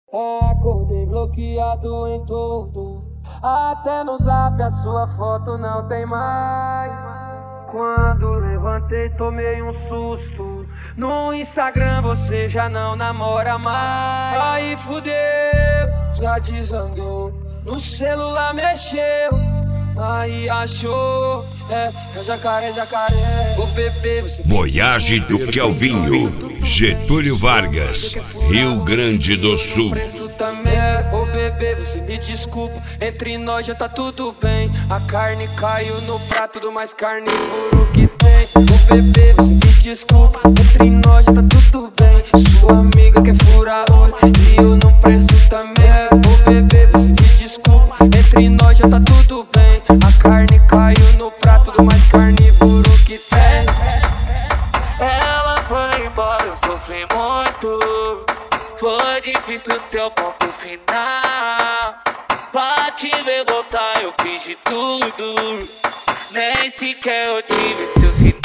Acordei bloqueado em tudo, até no zap a sua foto não tem mais. Quando levantei tomei um susto, no Instagram você já não namora mais. Aí fudeu, já desandou, no celular mexeu, aí achou, é jacaré, jacaré. Ô bebê, você Voyage do Kelvinho, Getúlio Vargas, Rio Grande do Sul. presto também. Ô bebê, você me desculpa, entre nós já tá tudo bem. A carne caiu no prato do mais carnívoro que tem. Ô bebê, você me desculpa, entre nós já tá tudo bem. Sua amiga quer furar olho e eu não presto também. Ô bebê, você me desculpa, entre nós já tá tudo bem. A carne caiu no prato do mais carnívoro que tem. Ela foi embora, eu sofri muito. Foi difícil teu ponto final. Pra te ver voltar eu fiz de tudo, nem sequer eu tive seu sinal.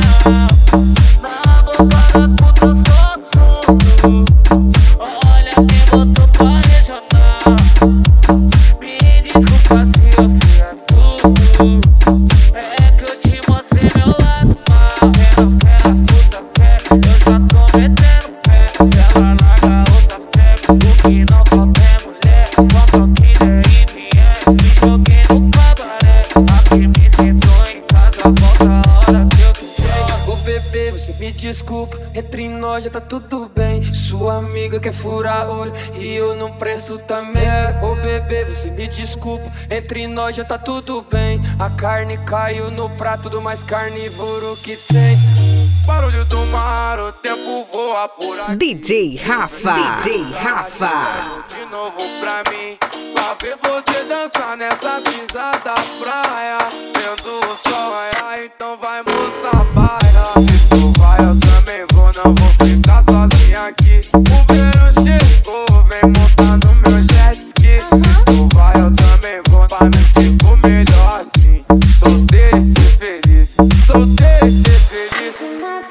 Na boca das putas sou assunto. Olha quem botou pra regional. Me desculpa se eu fui astuto, é que eu te mostrei meu lado mal. Você não quer as putas quer, eu já tô metendo pé. Se ela larga outras pega, o que não falta é mulher. Quando que der e vier, me joguei no cabaré. Aqui me sentou em casa, volta a hora que eu quiser. Ô bebê, você me desculpa, entre nós já tá tudo bem. Sua amiga quer furar olho e eu não presto também. Ô bebê, você me desculpa, entre nós já tá tudo bem. A carne caiu no prato do mais carnívoro que tem. Barulho do mar, o tempo voa por aqui. DJ Rafa, DJ Rafa. De novo pra mim, pra ver você dançar nessa brisa da praia. Vendo o sol raiar, então vai moça baia. Se tu vai eu também vou, não vou ficar sozinha aqui. O verão chegou, vem montar no meu jet ski. Se tu vai eu também vou, pra mim fico melhor assim. Solteiro e ser feliz, solteiro e ser feliz.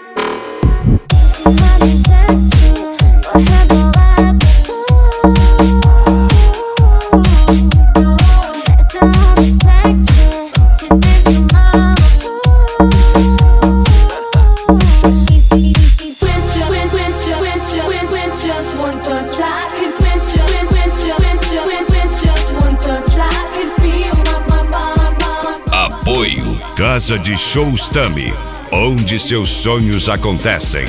Apoio Casa de Shows Tami, onde seus sonhos acontecem.